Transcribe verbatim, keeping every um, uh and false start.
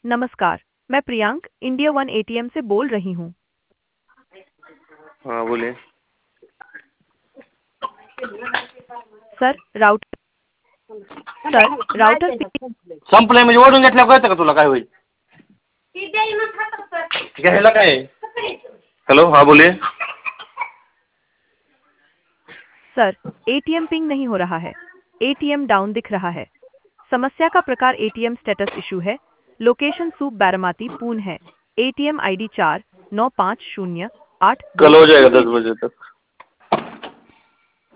नमस्कार, मैं Priyank India one ATM से बोल रही हूँ। हाँ बोलिए। सर राउटर सर राउटर पी संपलंय म्हणजे ओढून घेतल्या कळतं का तुला काय होईल? घ्यायला काय? हॅलो हाँ बोलिए। सर एटीएम पिंग नहीं हो रहा है। एटीएम डाउन दिख रहा है। समस्या का प्रकार एटीएम स्टेटस इशू है। लोकेशन सूप बारामती पून है। एटीएम आईडी चार नौ पाँच शून्य आठ कल दो हो जाएगा शून्य दस बजे तक।